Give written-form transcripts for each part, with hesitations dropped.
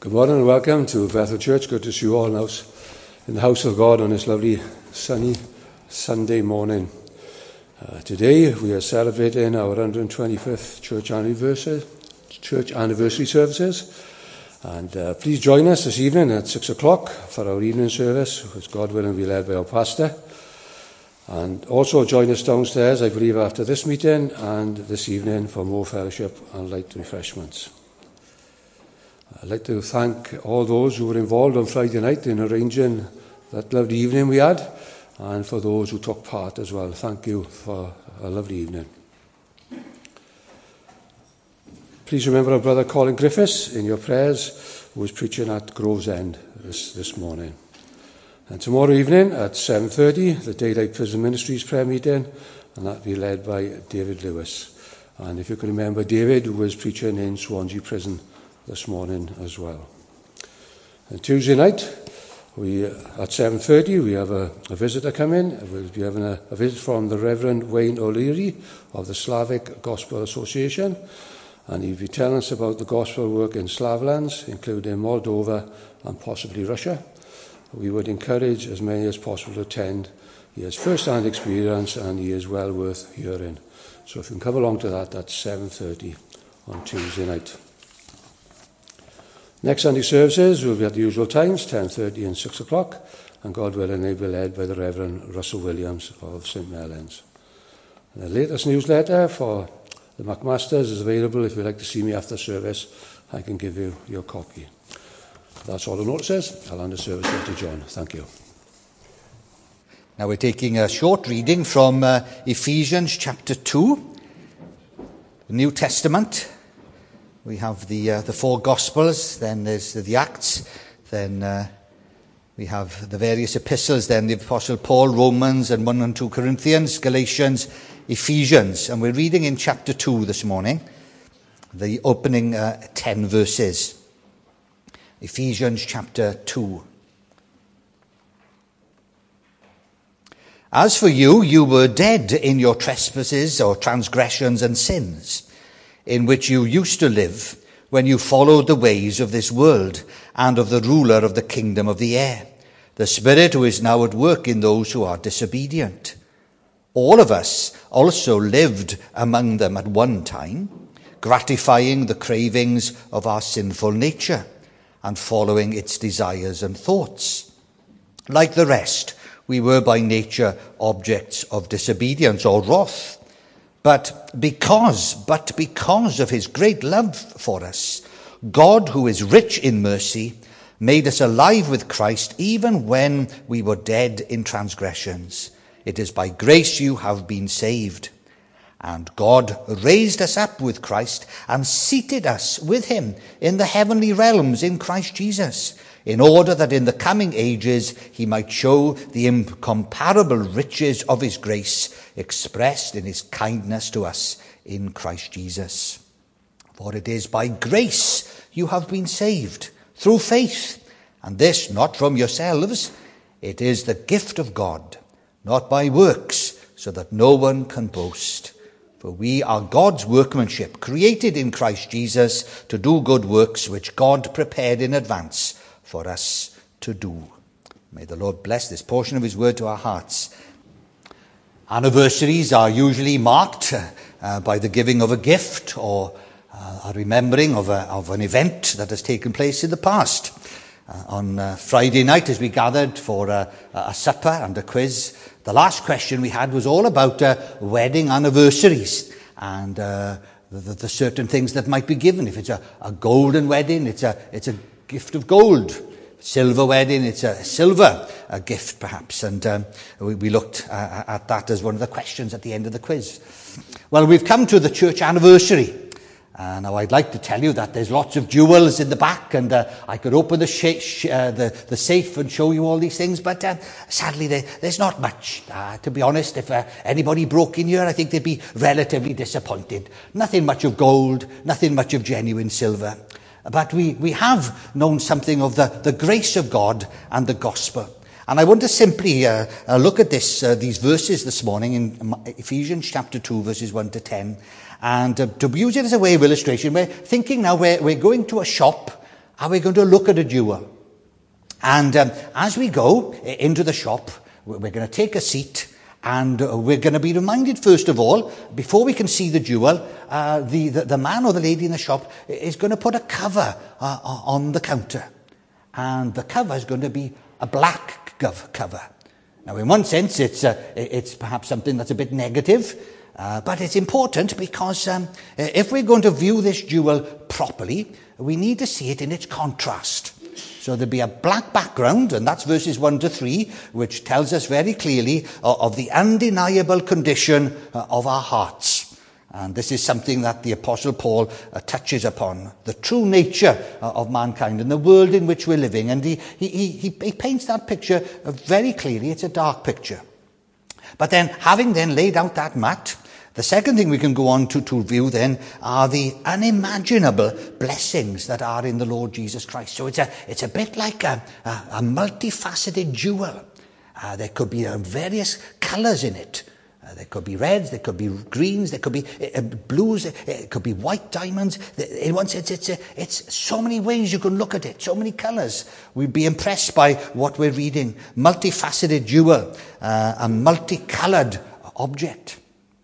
Good morning and welcome to Bethel Church. Good to see you all now in the house of God on this lovely sunny Sunday morning. Today we are celebrating our 125th church anniversary services. And please join us this evening at 6 o'clock for our evening service, which God willing will be led by our pastor. And also join us downstairs, I believe, after this meeting and this evening for more fellowship and light refreshments. I'd like to thank all those who were involved on Friday night in arranging that lovely evening we had, and for those who took part as well. Thank you for a lovely evening. Please remember our brother Colin Griffiths in your prayers, who is preaching at Gravesend this morning. And tomorrow evening at 7:30, the Daylight Prison Ministries prayer meeting, and that will be led by David Lewis. And if you can remember David, who was preaching in Swansea Prison this morning as well. And Tuesday night, at 7:30, we have a visitor come in. We'll be having a visit from the Reverend Wayne O'Leary of the Slavic Gospel Association, and he'll be telling us about the gospel work in Slav lands, including Moldova and possibly Russia. We would encourage as many as possible to attend. He has first-hand experience and he is well worth hearing. So if you can come along to that, that's 7:30 on Tuesday night. Next Sunday services will be at the usual times, 10:30 and 6 o'clock, and God willing, they will be led by the Reverend Russell Williams of St. Mellons. The latest newsletter for the McMasters is available. If you'd like to see me after service, I can give you your copy. That's all the notices. I'll hand the service over to John. Thank you. Now we're taking a short reading from Ephesians chapter 2, the New Testament. We have the four Gospels, then there's the Acts, then we have the various epistles, then the Apostle Paul, Romans, and 1 and 2 Corinthians, Galatians, Ephesians. And we're reading in chapter 2 this morning, the opening 10 verses. Ephesians chapter 2. As for you, you were dead in your trespasses or transgressions and sins, in which you used to live when you followed the ways of this world and of the ruler of the kingdom of the air, the Spirit who is now at work in those who are disobedient. All of us also lived among them at one time, gratifying the cravings of our sinful nature and following its desires and thoughts. Like the rest, we were by nature objects of disobedience or wrath. But because of his great love for us, God, who is rich in mercy, made us alive with Christ even when we were dead in transgressions. It is by grace you have been saved. And God raised us up with Christ and seated us with him in the heavenly realms in Christ Jesus, in order that in the coming ages he might show the incomparable riches of his grace expressed in his kindness to us in Christ Jesus. For it is by grace you have been saved, through faith, and this not from yourselves. It is the gift of God, not by works, so that no one can boast. For we are God's workmanship, created in Christ Jesus to do good works which God prepared in advance for us to do. May the Lord bless this portion of his word to our hearts. Anniversaries are usually marked by the giving of a gift or a remembering of an event that has taken place in the past. On Friday night, as we gathered for a supper and a quiz, the last question we had was all about wedding anniversaries and the certain things that might be given. If it's a golden wedding, it's a gift of gold. Silver wedding, it's a silver gift perhaps. And we looked at that as one of the questions at the end of the quiz. Well, we've come to the church anniversary. Now I'd like to tell you that there's lots of jewels in the back, and I could open the safe and show you all these things, but sadly there's not much. To be honest, if anybody broke in here, I think they'd be relatively disappointed. Nothing much of gold, nothing much of genuine silver. But we have known something of the grace of God and the gospel. And I want to simply look at these verses this morning in Ephesians chapter 2, verses 1 to 10. And to use it as a way of illustration, we're thinking now we're going to a shop are we going to look at a jewel. And as we go into the shop, we're going to take a seat, and we're going to be reminded, first of all, before we can see the jewel, the man or the lady in the shop is going to put a cover on the counter. And the cover is going to be a black cover. Now, in one sense, it's perhaps something that's a bit negative, but it's important because if we're going to view this jewel properly, we need to see it in its contrast. So there'll be a black background, and that's verses 1 to 3, which tells us very clearly of the undeniable condition of our hearts. And this is something that the Apostle Paul touches upon, the true nature of mankind and the world in which we're living. And he paints that picture very clearly. It's a dark picture. But then, having then laid out that mat, the second thing we can go on to view then are the unimaginable blessings that are in the Lord Jesus Christ. So it's a bit like a multifaceted jewel. There could be various colours in it. There could be reds, there could be greens, there could be blues, it could be white diamonds. In one sense, it's so many ways you can look at it, so many colours. We'd be impressed by what we're reading. Multifaceted jewel, a multicoloured object.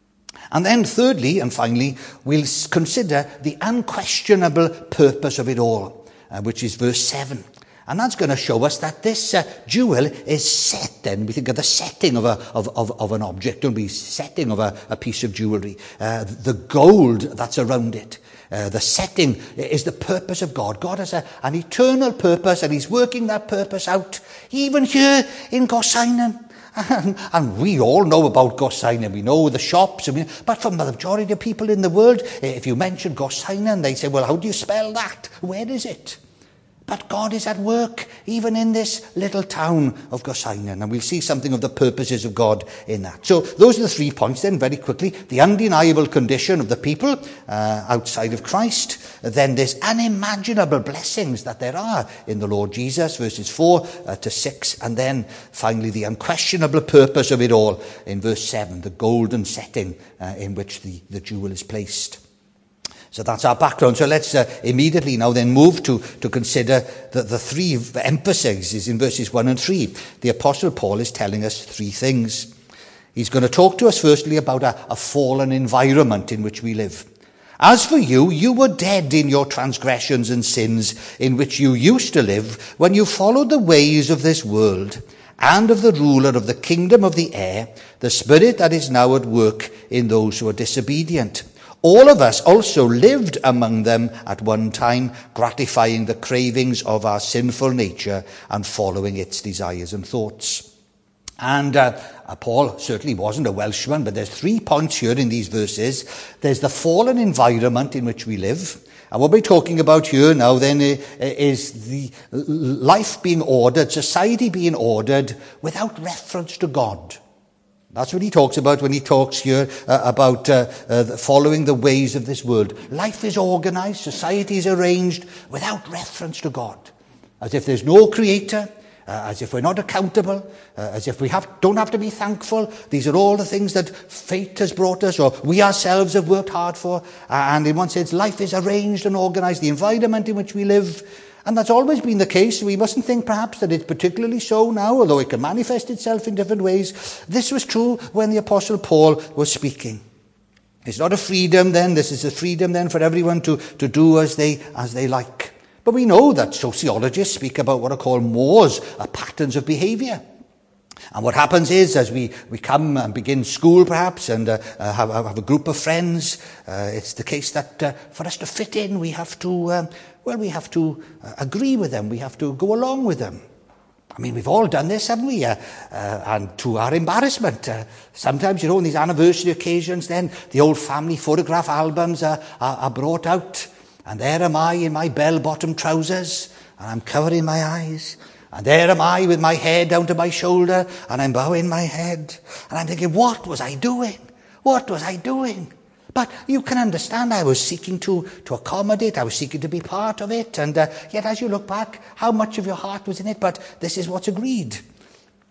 And then thirdly and finally, we'll consider the unquestionable purpose of it all, which is verse 7. And that's going to show us that this jewel is set then. We think of the setting of an object, don't we? Setting of a piece of jewellery. The gold that's around it. The setting is the purpose of God. God has an eternal purpose, and he's working that purpose out, even here in Gossainen. And we all know about Gossainen. We know the shops. But for the majority of people in the world, if you mention Gossainen, they say, well, how do you spell that? Where is it? But God is at work, even in this little town of Gossainen. And we'll see something of the purposes of God in that. So those are the 3 points then, very quickly. The undeniable condition of the people outside of Christ. Then there's unimaginable blessings that there are in the Lord Jesus, verses 4 to 6. And then finally the unquestionable purpose of it all in verse 7, the golden setting in which the jewel is placed. So that's our background. So let's immediately now then move to consider the 3 emphases in verses 1 and 3. The Apostle Paul is telling us 3 things. He's going to talk to us firstly about a fallen environment in which we live. As for you, you were dead in your transgressions and sins in which you used to live when you followed the ways of this world and of the ruler of the kingdom of the air, the spirit that is now at work in those who are disobedient. All of us also lived among them at one time, gratifying the cravings of our sinful nature and following its desires and thoughts. And Paul certainly wasn't a Welshman, but there's 3 points here in these verses. There's the fallen environment in which we live. And what we're talking about here now then is the life being ordered, society being ordered without reference to God. That's what he talks about when he talks here about following the ways of this world. Life is organized, society is arranged without reference to God. As if there's no creator, as if we're not accountable, as if we don't have to be thankful. These are all the things that fate has brought us, or we ourselves have worked hard for. And in one sense, life is arranged and organized, the environment in which we live. And that's always been the case. We mustn't think perhaps that it's particularly so now, although it can manifest itself in different ways. This was true when the Apostle Paul was speaking. It's not a freedom then. This is a freedom then for everyone to do as they like. But we know that sociologists speak about what are called mores, patterns of behaviour. And what happens is, as we come and begin school perhaps and have a group of friends, it's the case that for us to fit in, we have to agree with them. We have to go along with them. I mean, we've all done this, haven't we? And to our embarrassment. Sometimes, on these anniversary occasions, then the old family photograph albums are brought out. And there am I in my bell-bottom trousers, and I'm covering my eyes. And there am I with my hair down to my shoulder, and I'm bowing my head. And I'm thinking, what was I doing? What was I doing? But you can understand, I was seeking to accommodate, I was seeking to be part of it. And yet as you look back, how much of your heart was in it? But this is what's agreed.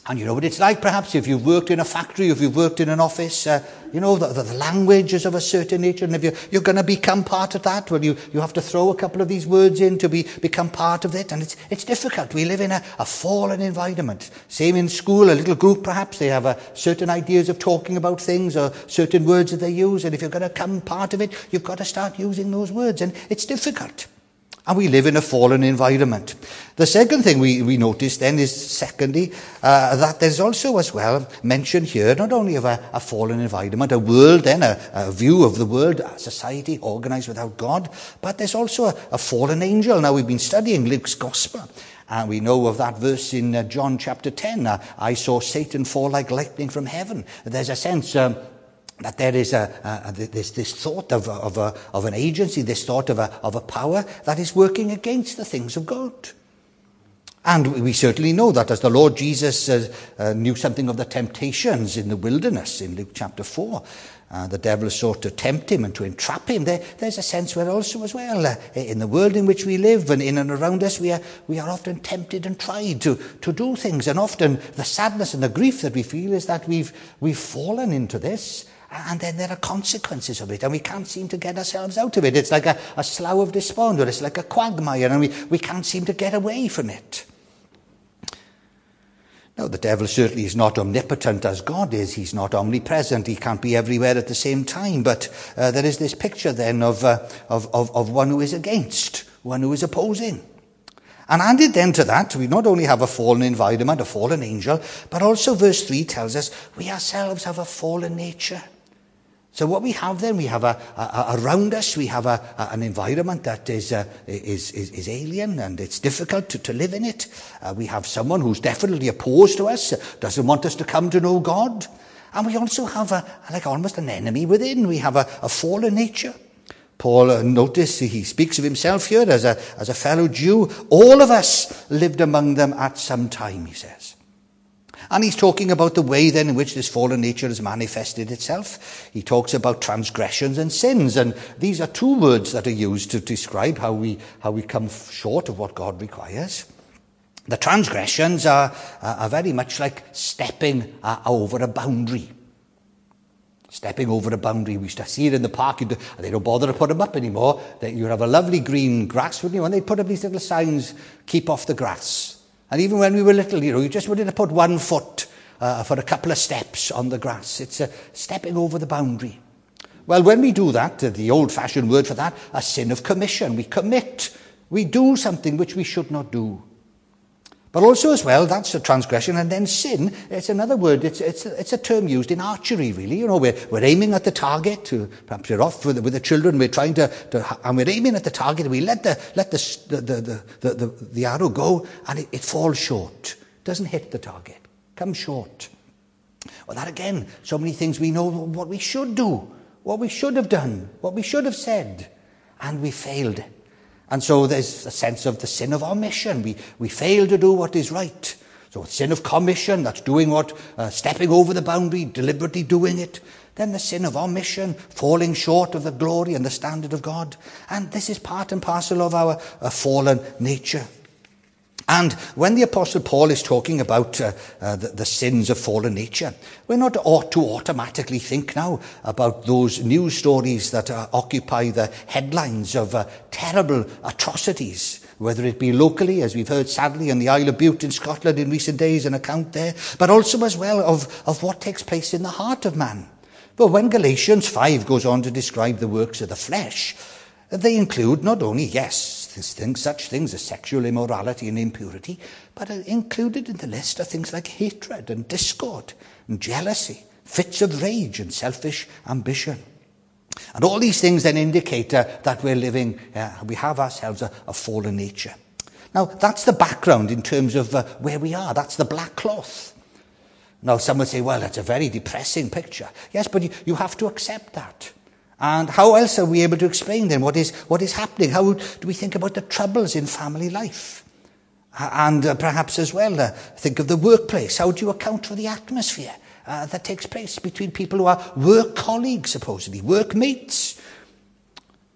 And you know what it's like, perhaps, if you've worked in a factory, if you've worked in an office, you know, the language is of a certain nature, and if you're going to become part of that, well, you have to throw a couple of these words in to become part of it, and it's difficult. We live in a fallen environment. Same in school, a little group, perhaps, they have certain ideas of talking about things, or certain words that they use, and if you're going to become part of it, you've got to start using those words, and it's difficult. And we live in a fallen environment. The second thing we notice then is, secondly, that there's also as well mentioned here not only of a fallen environment, a world then, a view of the world, a society organised without God, but there's also a fallen angel. Now, we've been studying Luke's Gospel, and we know of that verse in John chapter 10, I saw Satan fall like lightning from heaven. There's a sense that there is this thought of an agency, this thought of a power that is working against the things of God. And we certainly know that as the Lord Jesus knew something of the temptations in the wilderness in Luke chapter 4, the devil sought to tempt him and to entrap him. There's a sense where also as well, in the world in which we live and in and around us, we are often tempted and tried to do things. And often the sadness and the grief that we feel is that we've fallen into this. And then there are consequences of it, and we can't seem to get ourselves out of it. It's like a slough of despond, or it's like a quagmire, and we can't seem to get away from it. Now, the devil certainly is not omnipotent as God is. He's not omnipresent. He can't be everywhere at the same time. But there is this picture then of one who is against, one who is opposing. And added then to that, we not only have a fallen environment, a fallen angel, but also verse 3 tells us we ourselves have a fallen nature. So what we have then, we have around us, we have an environment that is alien, and it's difficult to live in it. We have someone who's definitely opposed to us, doesn't want us to come to know God. And we also have almost an enemy within. We have a fallen nature. Paul, notice he speaks of himself here as a fellow Jew. All of us lived among them at some time, he says. And he's talking about the way then in which this fallen nature has manifested itself. He talks about transgressions and sins, and these are two words that are used to describe how we come short of what God requires. The transgressions are very much like stepping over a boundary. Stepping over a boundary. We used to see it in the park. They don't bother to put them up anymore. You have a lovely green grass, wouldn't you? And they put up these little signs, keep off the grass. And even when we were little, you just wanted to put 1 foot for a couple of steps on the grass. It's stepping over the boundary. Well, when we do that, the old-fashioned word for that, a sin of commission. We commit. We do something which we should not do. But also as well, that's a transgression. And then sin, it's another word. It's a term used in archery, really. You know, we're aiming at the target. Perhaps we're off with the children. We're trying and we're aiming at the target. And we let the arrow go, and it falls short. Doesn't hit the target. Comes short. Well, that again, so many things we know what we should do, what we should have done, what we should have said, and we failed. And so there's a sense of the sin of omission. We fail to do what is right. So sin of commission, that's doing stepping over the boundary, deliberately doing it. Then the sin of omission, falling short of the glory and the standard of God. And this is part and parcel of our fallen nature. And when the Apostle Paul is talking about the sins of fallen nature, we're not ought to automatically think now about those news stories that occupy the headlines of terrible atrocities, whether it be locally, as we've heard sadly in the Isle of Bute in Scotland in recent days, an account there, but also as well of what takes place in the heart of man. But when Galatians 5 goes on to describe the works of the flesh, they include not only, such things as sexual immorality and impurity, but included in the list are things like hatred and discord and jealousy, fits of rage and selfish ambition. And all these things then indicate that we're living, we have ourselves a fallen nature. Now, that's the background in terms of where we are. That's the black cloth. Now, some would say, well, that's a very depressing picture. Yes, but you have to accept that. And how else are we able to explain then what is happening? How do we think about the troubles in family life? And perhaps as well, think of the workplace. How do you account for the atmosphere that takes place between people who are work colleagues, supposedly, workmates?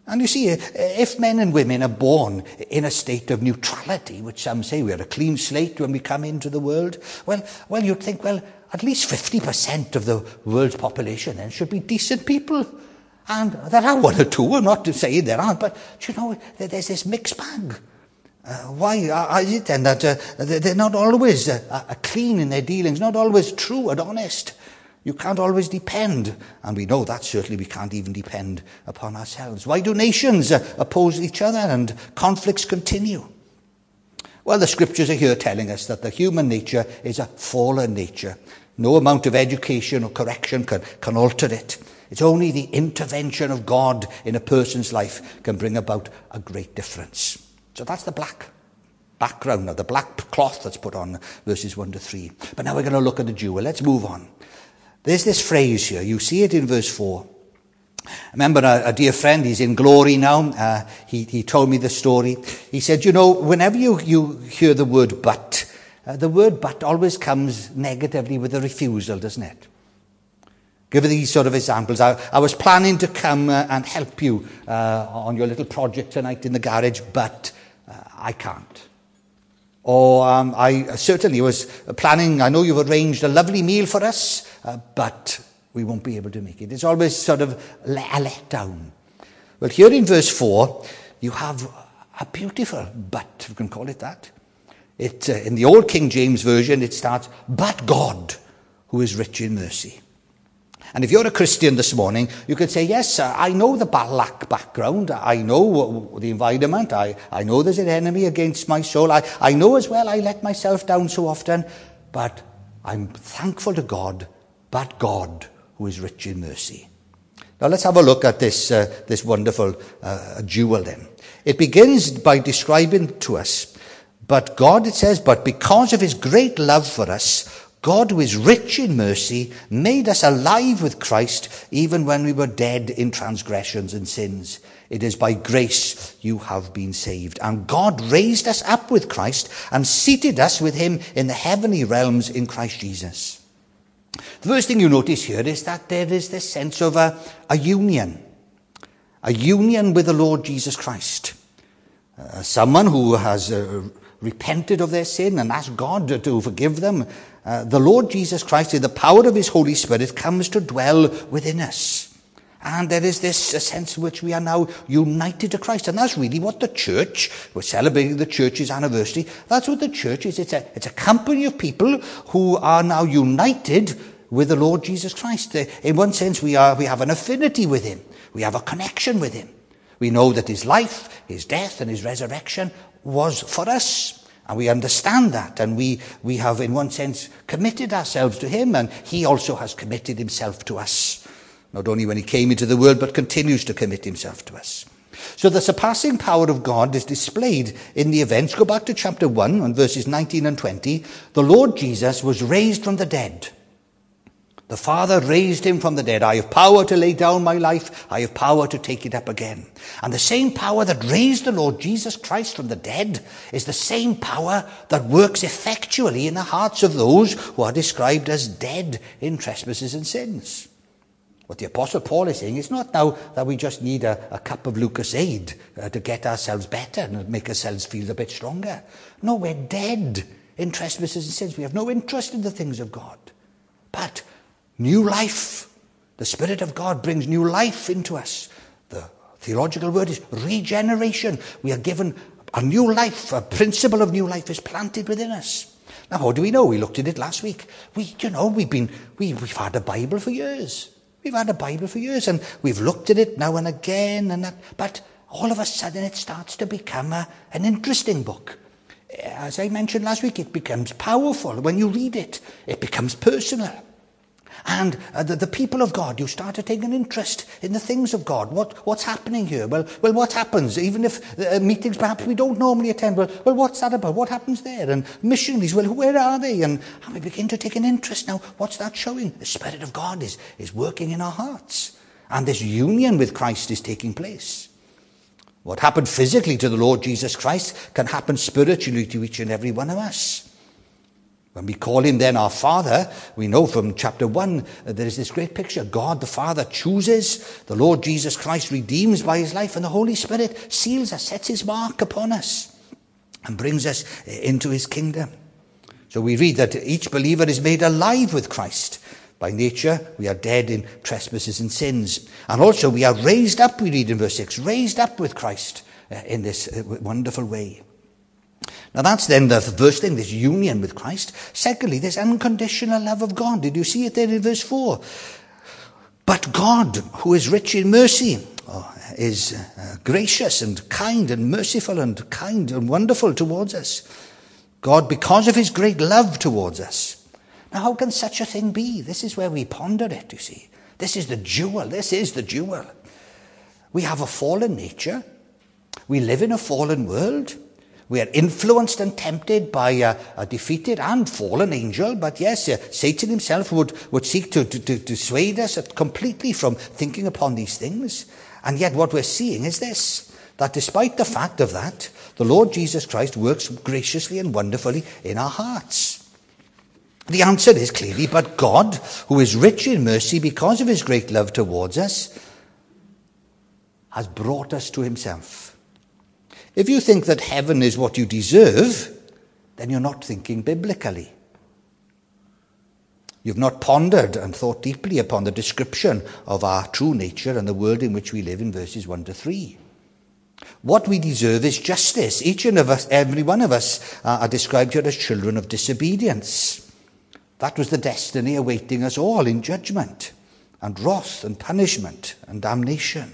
And you see, if men and women are born in a state of neutrality, which some say we're a clean slate when we come into the world, well, you'd think, well, at least 50% of the world's population then should be decent people. And there are one or two, I'm not saying there aren't, but you know, there's this mixed bag. Why is it then that they're not always clean in their dealings, not always true and honest? You can't always depend, and we know that certainly we can't even depend upon ourselves. Why do nations oppose each other and conflicts continue? Well, the scriptures are here telling us that the human nature is a fallen nature. No amount of education or correction can alter it. It's only the intervention of God in a person's life can bring about a great difference. So that's the black background now, the black cloth that's put on verses 1 to 3. But now we're going to look at the jewel. Let's move on. There's this phrase here. You see it in verse 4. I remember a dear friend, he's in glory now. He told me the story. He said, you know, whenever you hear the word but always comes negatively with a refusal, doesn't it? Give these sort of examples. I was planning to come and help you on your little project tonight in the garage, but I can't. Or I certainly was planning, I know you've arranged a lovely meal for us, but we won't be able to make it. It's always sort of a letdown. Well, here in verse 4, you have a beautiful but, we can call it that. In the old King James Version, it starts, but God, who is rich in mercy. And if you're a Christian this morning, you could say, yes, I know the black background. I know the environment. I know there's an enemy against my soul. I know as well I let myself down so often. But I'm thankful to God, but God, who is rich in mercy. Now let's have a look at this wonderful jewel then. It begins by describing to us, but God, it says, but because of his great love for us, God, who is rich in mercy, made us alive with Christ even when we were dead in transgressions and sins. It is by grace you have been saved. And God raised us up with Christ and seated us with him in the heavenly realms in Christ Jesus. The first thing you notice here is that there is this sense of a union with the Lord Jesus Christ. Someone who has repented of their sin and asked God to forgive them. The Lord Jesus Christ, in the power of his Holy Spirit, comes to dwell within us. And there is this sense in which we are now united to Christ. And that's really what the church, we're celebrating the church's anniversary, that's what the church is. It's a company of people who are now united with the Lord Jesus Christ. In one sense, we have an affinity with him. We have a connection with him. We know that his life, his death, and his resurrection was for us. And we understand that, and we have, in one sense, committed ourselves to him, and he also has committed himself to us. Not only when he came into the world, but continues to commit himself to us. So the surpassing power of God is displayed in the events. Go back to chapter 1, and verses 19 and 20. The Lord Jesus was raised from the dead. The Father raised him from the dead. I have power to lay down my life. I have power to take it up again. And the same power that raised the Lord Jesus Christ from the dead is the same power that works effectually in the hearts of those who are described as dead in trespasses and sins. What the Apostle Paul is saying is not now that we just need a cup of Lucozade to get ourselves better and make ourselves feel a bit stronger. No, we're dead in trespasses and sins. We have no interest in the things of God. But new life. The Spirit of God brings new life into us. The theological word is regeneration. We are given a new life. A principle of new life is planted within us. Now, how do we know? We looked at it last week. We've had a Bible for years. We've had a Bible for years, and we've looked at it now and again, and that. But all of a sudden, it starts to become an interesting book. As I mentioned last week, it becomes powerful. When you read it, it becomes personal. And the people of God, you start to take an interest in the things of God. What's happening here? Well, what happens? Even if meetings perhaps we don't normally attend, well, what's that about? What happens there? And missionaries, well, where are they? And we begin to take an interest now. What's that showing? The Spirit of God is working in our hearts. And this union with Christ is taking place. What happened physically to the Lord Jesus Christ can happen spiritually to each and every one of us. When we call him then our Father, we know from chapter 1 there is this great picture. God the Father chooses, the Lord Jesus Christ redeems by his life, and the Holy Spirit seals us, sets his mark upon us, and brings us into his kingdom. So we read that each believer is made alive with Christ. By nature, we are dead in trespasses and sins. And also we are raised up, we read in verse 6, raised up with Christ in this wonderful way. Now that's then the first thing, this union with Christ. Secondly, this unconditional love of God. Did you see it there in verse 4? But God, who is rich in mercy, is gracious and kind and merciful and kind and wonderful towards us. God, because of his great love towards us. Now how can such a thing be? This is where we ponder it, you see. This is the jewel. This is the jewel. We have a fallen nature. We live in a fallen world. We are influenced and tempted by a defeated and fallen angel. But yes, Satan himself would seek to dissuade us completely from thinking upon these things. And yet what we're seeing is this, that despite the fact of that, the Lord Jesus Christ works graciously and wonderfully in our hearts. The answer is clearly, but God, who is rich in mercy because of his great love towards us, has brought us to himself. If you think that heaven is what you deserve, then you're not thinking biblically. You've not pondered and thought deeply upon the description of our true nature and the world in which we live in verses 1 to 3. What we deserve is justice. Each and every one of us are described here as children of disobedience. That was the destiny awaiting us all in judgment and wrath and punishment and damnation.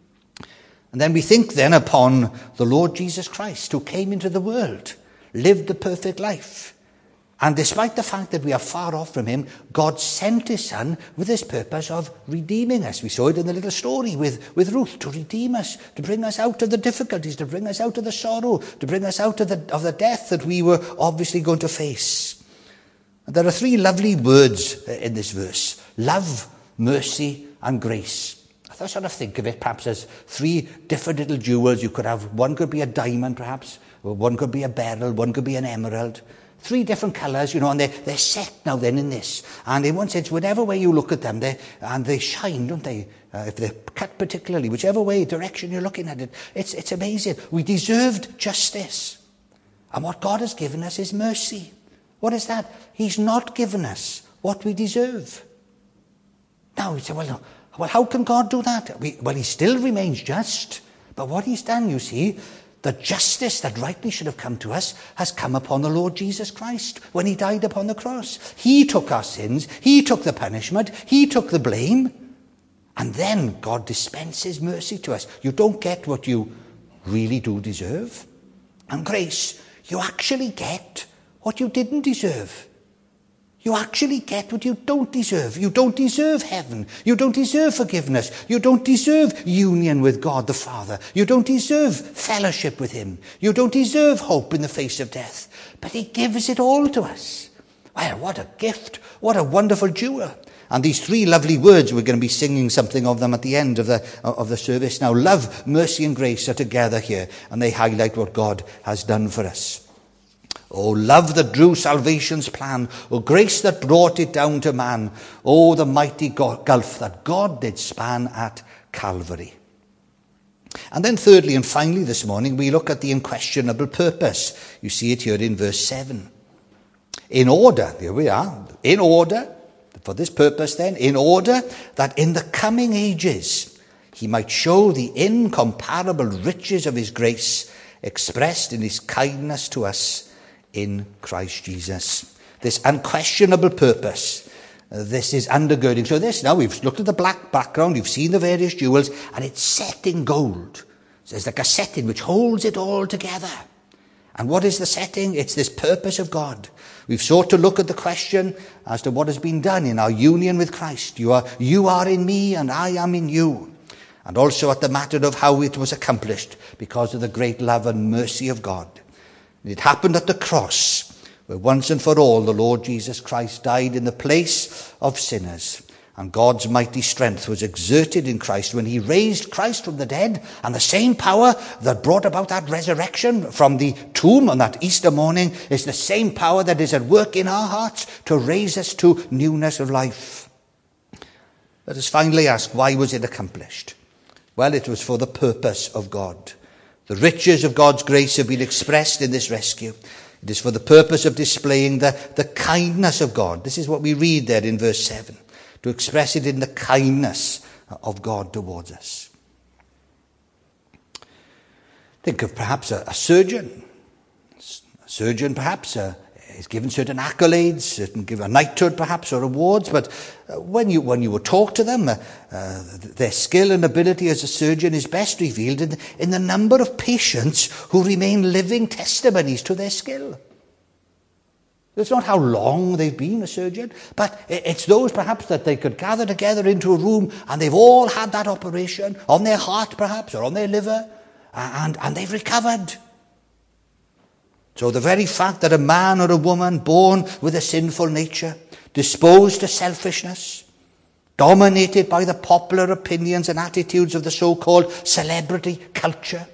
And then we think then upon the Lord Jesus Christ, who came into the world, lived the perfect life. And despite the fact that we are far off from him, God sent his Son with this purpose of redeeming us. We saw it in the little story with Ruth, to redeem us, to bring us out of the difficulties, to bring us out of the sorrow, to bring us out of the death that we were obviously going to face. And there are three lovely words in this verse: love, mercy, and grace. I sort of think of it perhaps as three different little jewels you could have. One could be a diamond, perhaps, or one could be a beryl, one could be an emerald. Three different colours, and they're set now then in this. And in one sense, whatever way you look at them, they shine, don't they? If they're cut particularly, whichever way, direction you're looking at it, it's amazing. We deserved justice. And what God has given us is mercy. What is that? He's not given us what we deserve. Now, we say, well, how can God do that? Well, he still remains just. But what he's done, you see, the justice that rightly should have come to us has come upon the Lord Jesus Christ when he died upon the cross. He took our sins. He took the punishment. He took the blame. And then God dispenses mercy to us. You don't get what you really do deserve. And grace, you actually get what you didn't deserve. You actually get what you don't deserve. You don't deserve heaven. You don't deserve forgiveness. You don't deserve union with God the Father. You don't deserve fellowship with him. You don't deserve hope in the face of death. But he gives it all to us. Well, what a gift. What a wonderful jewel. And these three lovely words, we're going to be singing something of them at the end of the service. Now, love, mercy, and grace are together here, and they highlight what God has done for us. Oh, love that drew salvation's plan. Oh, grace that brought it down to man. Oh, the mighty gulf that God did span at Calvary. And then thirdly and finally this morning, we look at the unquestionable purpose. You see it here in verse 7. In order, here we are, in order, for this purpose then, in order that in the coming ages he might show the incomparable riches of his grace expressed in his kindness to us in Christ Jesus. This unquestionable purpose, this is undergirding. So this, now we've looked at the black background, you've seen the various jewels, and it's set in gold. So there's like a setting which holds it all together. And what is the setting? It's this purpose of God. We've sought to look at the question as to what has been done in our union with Christ. You are in me and I am in you. And also at the matter of how it was accomplished because of the great love and mercy of God. It happened at the cross, where once and for all the Lord Jesus Christ died in the place of sinners. And God's mighty strength was exerted in Christ when he raised Christ from the dead. And the same power that brought about that resurrection from the tomb on that Easter morning is the same power that is at work in our hearts to raise us to newness of life. Let us finally ask, why was it accomplished? Well, it was for the purpose of God. The riches of God's grace have been expressed in this rescue. It is for the purpose of displaying the kindness of God. This is what we read there in verse 7. To express it in the kindness of God towards us. Think of perhaps a surgeon. A surgeon perhaps is given certain accolades, given a knighthood perhaps, or awards, but when you would talk to them, their skill and ability as a surgeon is best revealed in the number of patients who remain living testimonies to their skill. It's not how long they've been a surgeon, but it's those perhaps that they could gather together into a room and they've all had that operation on their heart perhaps or on their liver and they've recovered. So the very fact that a man or a woman born with a sinful nature, disposed to selfishness, dominated by the popular opinions and attitudes of the so-called celebrity culture,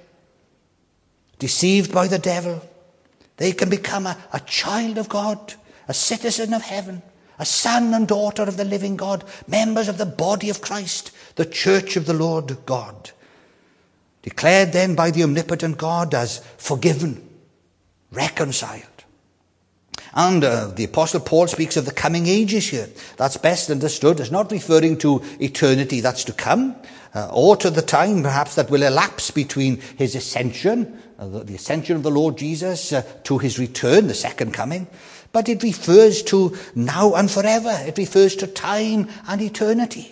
deceived by the devil, they can become a child of God, a citizen of heaven, a son and daughter of the living God, members of the body of Christ, the church of the Lord God. Declared then by the omnipotent God as forgiven, reconciled. And the Apostle Paul speaks of the coming ages here. That's best understood as not referring to eternity that's to come, or to the time perhaps that will elapse between his ascension, the ascension of the Lord Jesus, to his return, the second coming. But it refers to now and forever. It refers to time and eternity.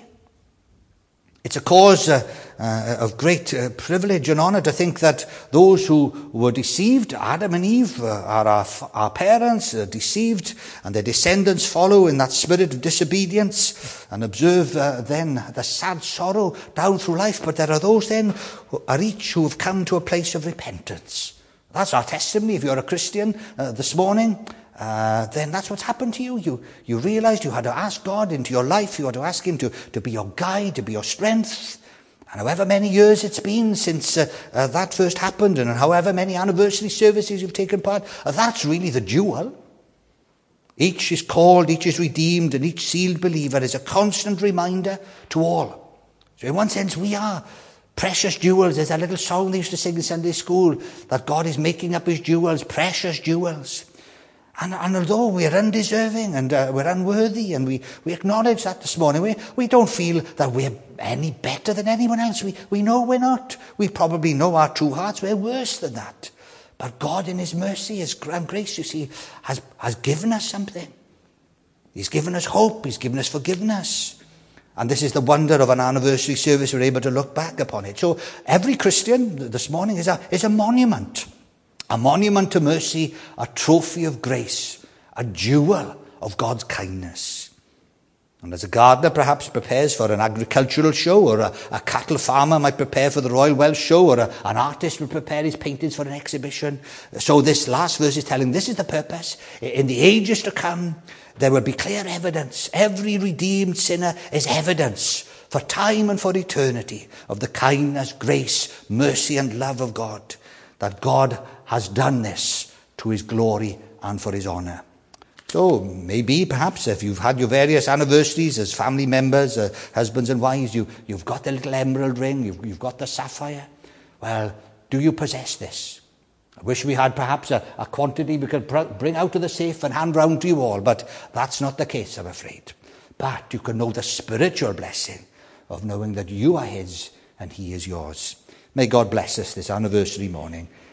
It's a cause of great privilege and honor to think that those who were deceived, Adam and Eve, are our parents, deceived, and their descendants follow in that spirit of disobedience and observe then the sad sorrow down through life. But there are those then who have come to a place of repentance. That's our testimony. If you're a Christian this morning, then that's what's happened to you. You realized you had to ask God into your life. You had to ask him to be your guide, to be your strength. And however many years it's been since that first happened, and however many anniversary services you've taken part, that's really the jewel. Each is called, each is redeemed, and each sealed believer is a constant reminder to all. So in one sense, we are precious jewels. There's a little song they used to sing in Sunday school, that God is making up his jewels, precious jewels. And although we're undeserving and we're unworthy, and we acknowledge that this morning, we don't feel that we're any better than anyone else. We know we're not. We probably know our true hearts. We're worse than that. But God in his mercy, his grace, you see, has given us something. He's given us hope. He's given us forgiveness. And this is the wonder of an anniversary service. We're able to look back upon it. So every Christian this morning is a monument. A monument to mercy, a trophy of grace, a jewel of God's kindness. And as a gardener perhaps prepares for an agricultural show, or a cattle farmer might prepare for the Royal Welsh Show, or an artist will prepare his paintings for an exhibition, so this last verse is telling this is the purpose. In the ages to come, there will be clear evidence. Every redeemed sinner is evidence for time and for eternity of the kindness, grace, mercy and love of God. That God has done this to his glory and for his honor. So maybe, perhaps, if you've had your various anniversaries as family members, husbands and wives, you've got the little emerald ring, you've got the sapphire. Well, do you possess this? I wish we had perhaps a quantity we could bring out of the safe and hand round to you all, but that's not the case, I'm afraid. But you can know the spiritual blessing of knowing that you are his and he is yours. May God bless us this anniversary morning.